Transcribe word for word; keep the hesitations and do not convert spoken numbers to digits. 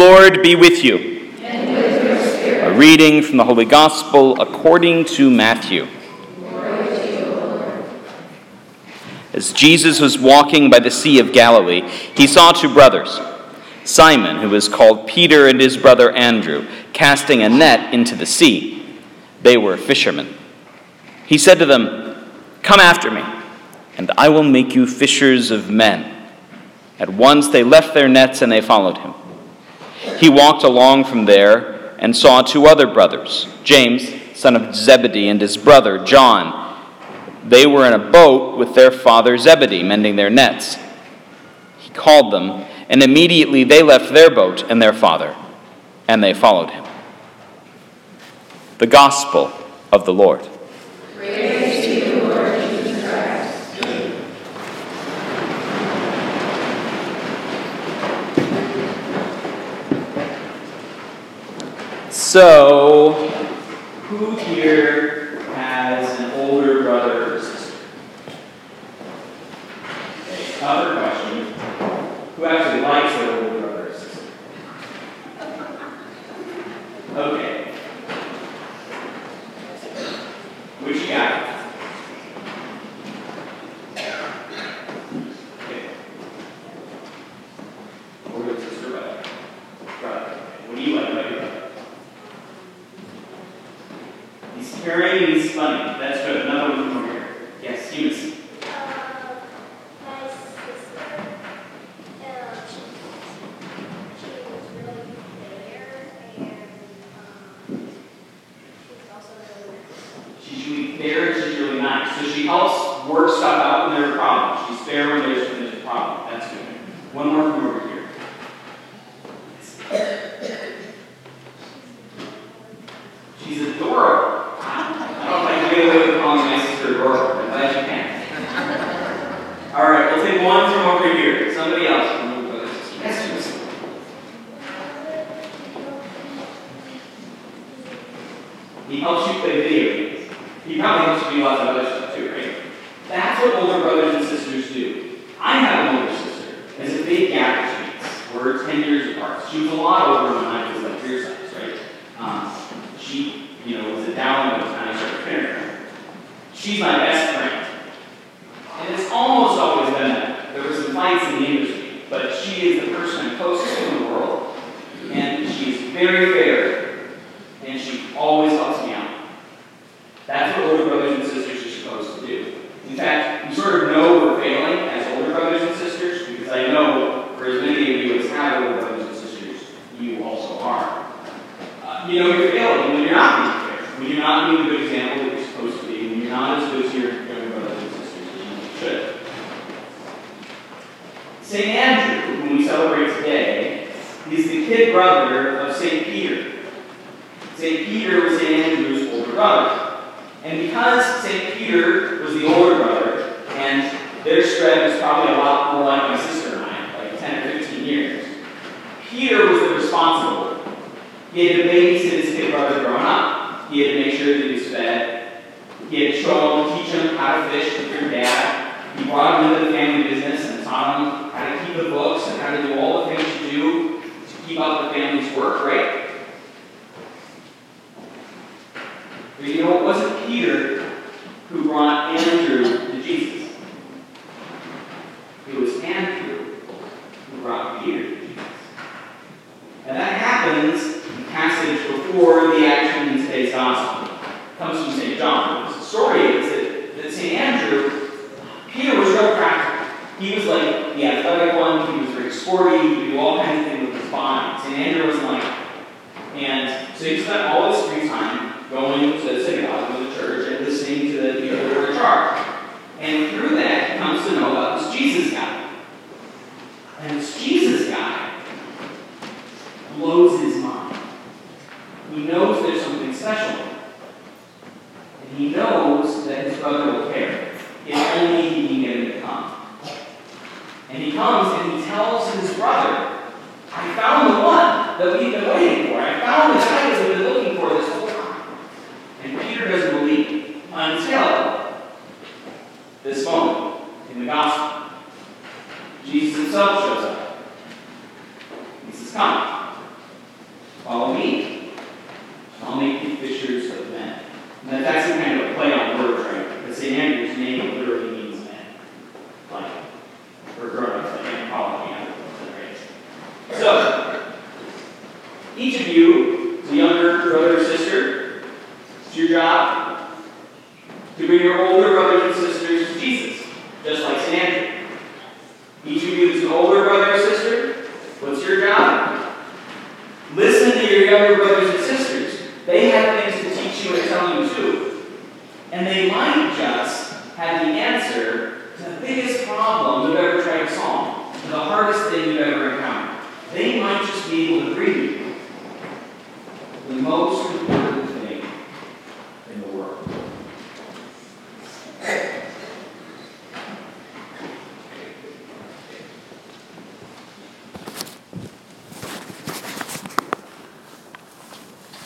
Lord be with you. And with your spirit. A reading from the Holy Gospel according to Matthew. Glory to you, Lord. As Jesus was walking by the Sea of Galilee, he saw two brothers, Simon, who was called Peter, and his brother Andrew, casting a net into the sea. They were fishermen. He said to them, "Come after me, and I will make you fishers of men." At once they left their nets and they followed him. He walked along from there and saw two other brothers, James, son of Zebedee, and his brother John. They were in a boat with their father Zebedee, mending their nets. He called them, and immediately they left their boat and their father, and they followed him. The Gospel of the Lord. Praise to you, Lord Jesus Christ. So, who here has an older brother or sister? Okay, other question. Who actually likes their older brother or sister? Okay. Which you got? Okay. Older sister, brother. Brother. What do you like about your brother? He's caring, he's funny. That's good. Another one from over here. Yes, Eunice. Uh, my sister, um, she was really fair, and um, she's also really nice. She's really fair and she's really nice. So she helps work stuff out when there are problems. She's fair when there's, when there's a problem. That's good. One more from over here. She's adorable. I don't know if I can get away with calling my sister adorable. I'm glad you can. All right, we'll take one from over here. Somebody else. Yes, he helps you play video games. He probably helps you do lots of other stuff too, right? That's what older brothers and sisters do. I have an older sister. There's a big gap between us. We're ten years apart. She was a lot older when I was like your size, right? Um, she, you know, was a down by the time I started kindergarten. She's my best friend. And it's almost always been that. There were some fights in the industry, but she is the person I'm closest to in the world. And she's very fair. And she always helps me out. That's what older brothers and sisters are supposed to do. In fact, you sort of know we're failing as older brothers and sisters, because I know for as many of you as have older brothers and sisters, you also are. Uh, you know you're failing when you're not being fair, when you're not being the good example that you're supposed to be, when you're not as good to your younger brothers and sisters as you should. Saint Andrew, whom we celebrate today, is the kid brother of Saint Peter. Saint Peter was Saint Andrew's older brother. And because Saint Peter was the older brother, and their spread was probably a lot more like my sister and I, like ten or fifteen years, Peter was the responsible one. He had to babysit his kid brother growing up. He had to make sure that he was fed. He had to show him, teach him how to fish with your dad. He brought him into the family business and taught him how to keep the books and how to do all the things you do to keep up the family's work, right? But you know, it wasn't Peter who brought Andrew to Jesus. It was Andrew who brought Peter to Jesus. And that happens in the passage before the action in today's gospel. It comes from Saint John. The story is that, that Saint Andrew, Peter was real practical. He was like the athletic one, he was very sporty, he could do all kinds of things with his body. Saint Andrew wasn't like that. And so he spent all his free time going to the synagogue, to the church, and listening to the people who were in charge. And through that, he comes to know about this Jesus guy. And this Jesus guy blows his mind. He knows there's something special. And he knows that his brother will care, if only he can get him to come. And he comes and he tells his brother, I found the one that we've been waiting for. I found the guy that we've been looking for this whole time. And Peter doesn't believe until this moment in the gospel. Jesus himself shows up. He says, come. Follow me. I'll make you fishers of men. Now, that's some kind of a play on words, right? Because Saint Andrew's name literally means men. Like, for grown-ups, like anthropology, right? So, each of you, the younger brother or sister, it's your job to bring your older brothers and sisters to Jesus, just like Saint Andrew. Each of you that's an older brother or sister, what's your job? Listen to your younger brothers and sisters. They have things to teach you and tell you too. And they might just have the answer to the biggest problem you've ever tried to solve, to the hardest thing you've ever encountered. They might just be able to bring you